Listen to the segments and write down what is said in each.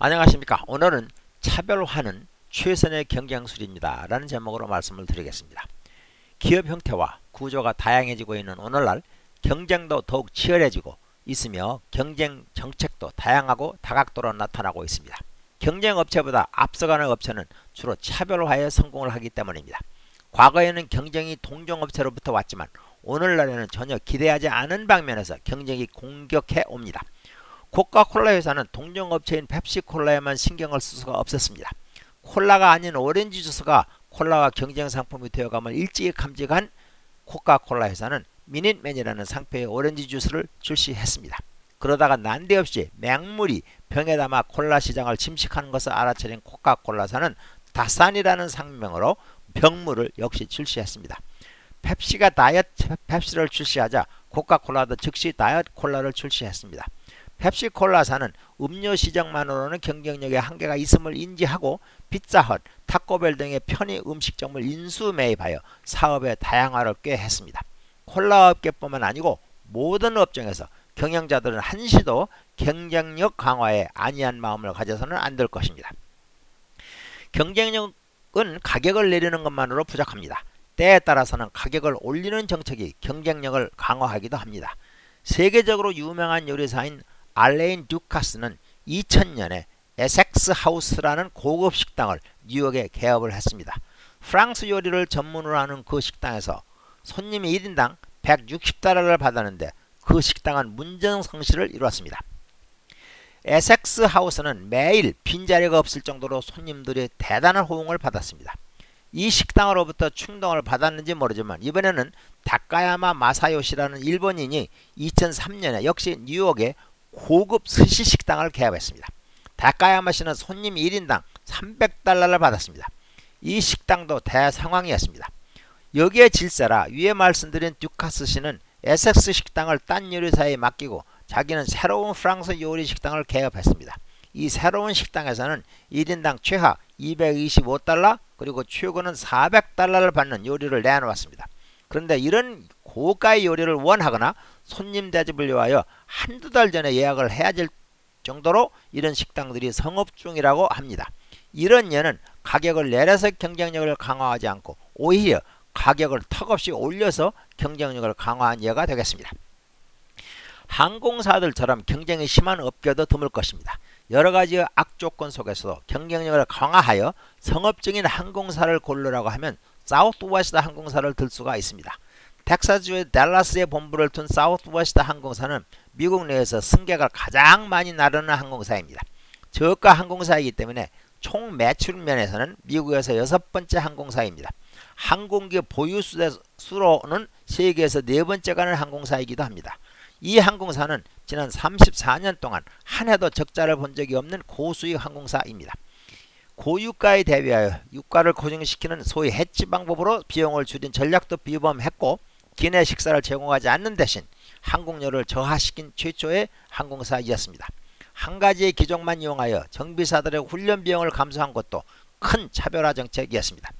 안녕하십니까. 오늘은 차별화는 최선의 경쟁술입니다 라는 제목으로 말씀을 드리겠습니다. 기업 형태와 구조가 다양해지고 있는 오늘날 경쟁도 더욱 치열해지고 있으며 경쟁 정책도 다양하고 다각도로 나타나고 있습니다. 경쟁 업체보다 앞서가는 업체는 주로 차별화에 성공을 하기 때문입니다. 과거에는 경쟁이 동종 업체로부터 왔지만 오늘날에는 전혀 기대하지 않은 방면에서 경쟁이 공격해 옵니다. 코카콜라 회사는 동종업체인 펩시콜라에만 신경을 쓸 수가 없었습니다. 콜라가 아닌 오렌지 주스가 콜라와 경쟁 상품이 되어감을 일찍이 감지한 코카콜라 회사는 미닛맨이라는 상표의 오렌지 주스를 출시했습니다. 그러다가 난데없이 맹물이 병에 담아 콜라 시장을 침식하는 것을 알아차린 코카콜라사는 다산이라는 상명으로 병물을 역시 출시했습니다. 펩시가 다이어트 펩시를 출시하자 코카콜라도 즉시 다이어트 콜라를 출시했습니다. 펩시콜라사는 음료 시장만으로는 경쟁력에 한계가 있음을 인지하고 피자헛, 타코벨 등의 편의 음식점을 인수 매입하여 사업의 다양화를 꾀했습니다. 콜라 업계뿐만 아니고 모든 업종에서 경영자들은 한시도 경쟁력 강화에 안이한 마음을 가져서는 안 될 것입니다. 경쟁력은 가격을 내리는 것만으로 부족합니다. 때에 따라서는 가격을 올리는 정책이 경쟁력을 강화하기도 합니다. 세계적으로 유명한 요리사인 알레인 듀카스는 2000년에 에섹스 하우스라는 고급 식당을 뉴욕에 개업을 했습니다. 프랑스 요리를 전문으로 하는 그 식당에서 손님이 1인당 160달러를 받았는데 그 식당은 문전성시를 이루었습니다. 에섹스 하우스는 매일 빈자리가 없을 정도로 손님들의 대단한 호응을 받았습니다. 이 식당으로부터 충동을 받았는지 모르지만 이번에는 다카야마 마사요시라는 일본인이 2003년에 역시 뉴욕에 고급 스시 식당을 개업했습니다. 다카야마 씨는 손님 1인당 300달러를 받았습니다. 이 식당도 대상황이었습니다. 여기에 질세라 위에 말씀드린 듀카스 씨는 에섹스 식당을 딴 요리사에 맡기고 자기는 새로운 프랑스 요리 식당을 개업했습니다. 이 새로운 식당에서는 1인당 최하 225달러 그리고 최고는 400달러를 받는 요리를 내놓았습니다. 그런데 이런 고가의 요리를 원하거나 손님 대접을 위하여 한두 달 전에 예약을 해야 될 정도로 이런 식당들이 성업 중이라고 합니다. 이런 예는 가격을 내려서 경쟁력을 강화하지 않고 오히려 가격을 턱없이 올려서 경쟁력을 강화한 예가 되겠습니다. 항공사들처럼 경쟁이 심한 업계도 드물 것입니다. 여러가지 악조건 속에서도 경쟁력을 강화하여 성업 중인 항공사를 고르라고 하면 사우스웨스트 항공사를 들 수가 있습니다. 텍사스주의 댈러스에 본부를 둔 사우스웨스트 항공사는 미국 내에서 승객을 가장 많이 나르는 항공사입니다. 저가 항공사이기 때문에 총 매출 면에서는 미국에서 6번째 항공사입니다. 항공기 보유 수로는 세계에서 4번째 가는 항공사이기도 합니다. 이 항공사는 지난 34년 동안 한 해도 적자를 본 적이 없는 고수익 항공사입니다. 고유가에 대비하여 유가를 고정시키는 소위 해치 방법으로 비용을 줄인 전략도 비범했고 기내 식사를 제공하지 않는 대신 항공료를 저하시킨 최초의 항공사이었습니다. 한 가지의 기종만 이용하여 정비사들의 훈련 비용을 감소한 것도 큰 차별화 정책이었습니다.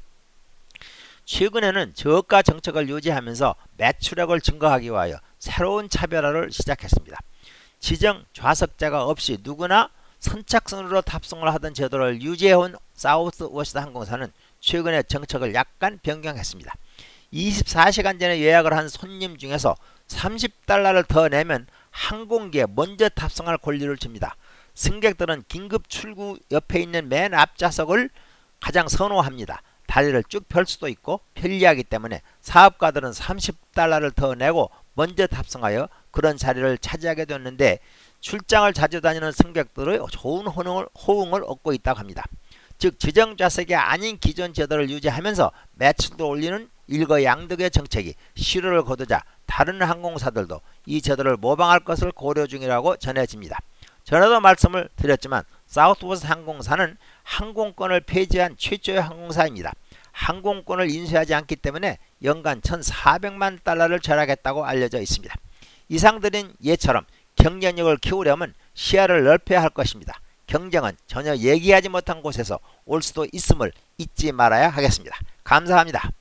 최근에는 저가 정책을 유지하면서 매출액을 증가하기 위하여 새로운 차별화를 시작했습니다. 지정 좌석제가 없이 누구나 선착순으로 탑승을 하던 제도를 유지해온 사우스웨스트 항공사는 최근에 정책을 약간 변경했습니다. 24시간 전에 예약을 한 손님 중에서 30달러를 더 내면 항공기에 먼저 탑승할 권리를 줍니다. 승객들은 긴급 출구 옆에 있는 맨 앞좌석을 가장 선호합니다. 다리를 쭉 펼 수도 있고 편리하기 때문에 사업가들은 30달러를 더 내고 먼저 탑승하여 그런 자리를 차지하게 됐는데 출장을 자주 다니는 승객들의 좋은 호응을 얻고 있다고 합니다. 즉 지정 좌석이 아닌 기존 제도를 유지하면서 매출도 올리는 일거양득의 정책이 실효를 거두자 다른 항공사들도 이 제도를 모방할 것을 고려 중이라고 전해집니다. 전에도 말씀을 드렸지만 사우스웨스트 항공사는 항공권을 폐지한 최초의 항공사입니다. 항공권을 인수하지 않기 때문에 연간 1,400만 달러를 절약했다고 알려져 있습니다. 이상 드린 예처럼 경쟁력을 키우려면 시야를 넓혀야 할 것입니다. 경쟁은 전혀 얘기하지 못한 곳에서 올 수도 있음을 잊지 말아야 하겠습니다. 감사합니다.